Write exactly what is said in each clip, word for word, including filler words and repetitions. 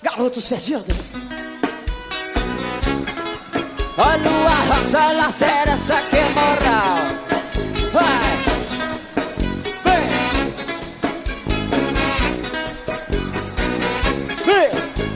Garotos fedidos. Olha o arrasa, lacera, essa que é moral. Vai, vem, vem.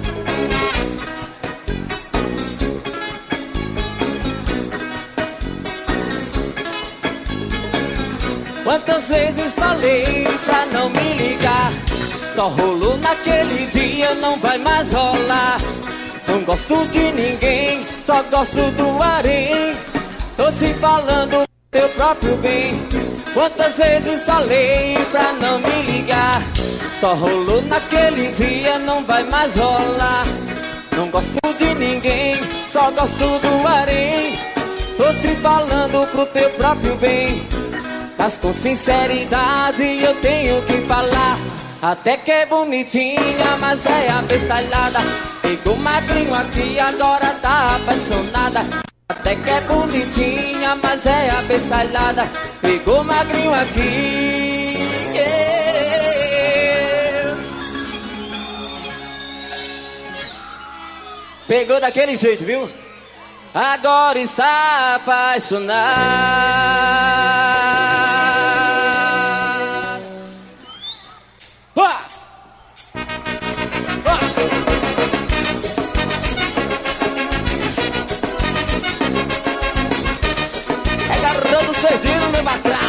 Quantas vezes falei pra não me ligar? Só rolou naquele dia, não vai mais rolar. Não gosto de ninguém, só gosto do harém. Tô te falando teu próprio bem. Quantas vezes falei pra não me ligar? Só rolou naquele dia, não vai mais rolar. Não gosto de ninguém, só gosto do harém. Tô te falando pro teu próprio bem. Mas com sinceridade eu tenho que falar. Até que é bonitinha, mas é abestalhada. Pegou magrinho aqui, agora tá apaixonada. Até que é bonitinha, mas é abestalhada. Pegou magrinho aqui, yeah. Pegou daquele jeito, viu? Agora está apaixonada. Ah! Ah! É garoto cedinho, meu patrão.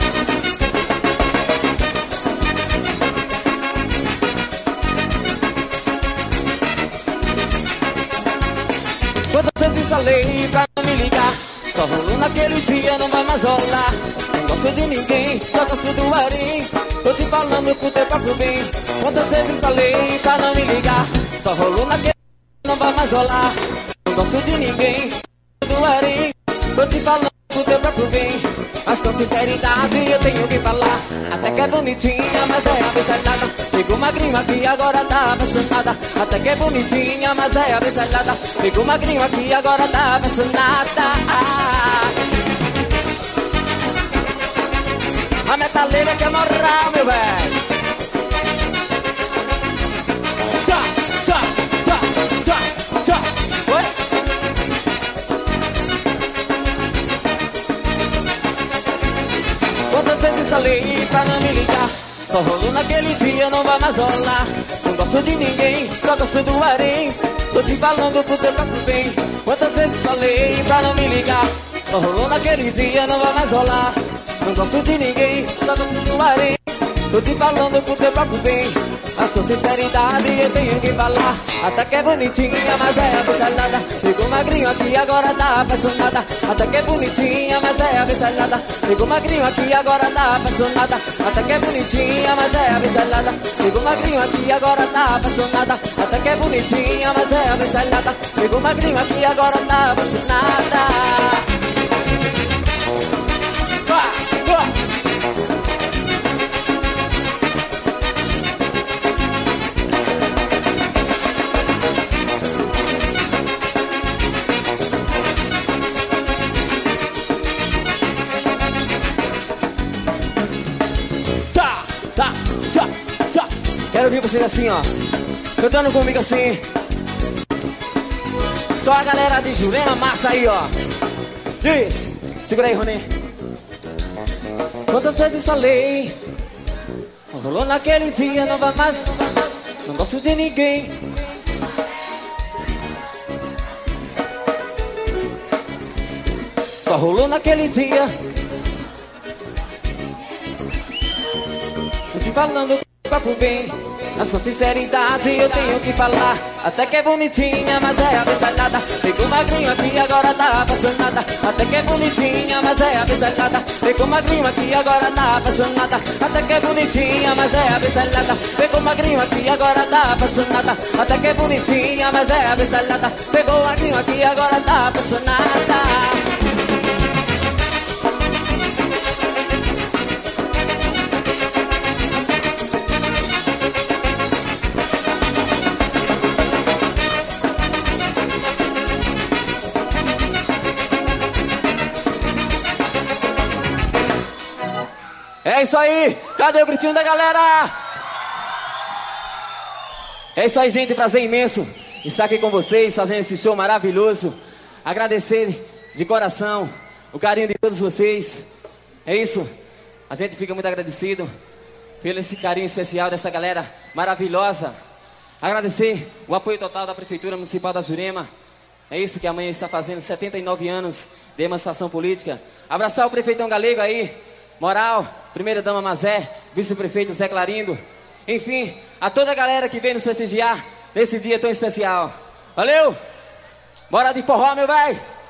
Quantas vezes falei pra não me ligar? Só rolou naquele dia, não vai mais rolar. Não gosto de ninguém, só gosto do harém. Tô te falando pro teu próprio bem. Quantas vezes falei pra não me ligar? Só rolou naquele dia, não vai mais rolar. Não gosto de ninguém, do harém. Tô te falando pro teu próprio bem. Mas com sinceridade eu tenho que falar. Até que é bonitinha, mas é abestalhada. Pegou magrinho aqui, agora tá apaixonada. Até que é bonitinha, mas é abestalhada. Pegou magrinho aqui, agora tá apaixonada. A metaleira que é moral, meu velho. Tchau, tchau, tchau, tchau, tchau. Oi? Quantas vezes falei pra não me ligar? Só rolou naquele dia, não vai mais rolar. Não gosto de ninguém, só gosto do harém. Tô te falando pro teu próprio bem. Quantas vezes falei pra não me ligar? Só rolou naquele dia, não vai mais rolar. Não gosto de ninguém, só gosto do harém. Tô te falando pro teu próprio bem. Mas com sinceridade eu tenho que falar. Até que é bonitinha, mas é abestalhada. Pegou magrinho aqui, agora tá apaixonada. Até que é bonitinha, mas é abestalhada. Pegou magrinho aqui, agora tá apaixonada. Até que é bonitinha, mas é abestalhada. Pegou magrinho aqui, agora tá apaixonada. Até que é bonitinha, mas é abestalhada. Pegou magrinho aqui, agora tá apaixonada. Tchá, tá, tchá, tchá. Quero ouvir vocês assim, ó, cantando comigo assim. Só a galera de Jurema Massa aí, ó. Diz, segura aí, Rony. Quantas vezes falei? Rolou naquele dia, não vai mais, não vai mais. Não gosto de ninguém. Só rolou naquele dia. Eu te falando pro bem. Mas com sinceridade eu tenho que falar. Até que é bonitinha, mas é abestalhada. Pegou magrinho aqui, agora tá apaixonada. Até que é bonitinha, mas é abestalhada. Pegou magrinho aqui, agora tá apaixonada. Até que é bonitinha, mas é abestalhada. Pegou magrinho aqui, agora tá apaixonada. Até que é bonitinha, mas é abestalhada. Pegou magrinho aqui, agora tá apaixonada. É isso aí, cadê o gritinho da galera? É isso aí, gente, prazer imenso estar aqui com vocês, fazendo esse show maravilhoso. Agradecer de coração o carinho de todos vocês. É isso, a gente fica muito agradecido pelo esse carinho especial dessa galera maravilhosa. Agradecer o apoio total da Prefeitura Municipal da Jurema. É isso que amanhã está fazendo setenta e nove anos de emancipação política. Abraçar o prefeitão galego aí, Moral, primeira-dama Mazé, vice-prefeito Zé Clarindo. Enfim, a toda a galera que veio nos prestigiar nesse dia tão especial. Valeu! Bora de forró, meu velho!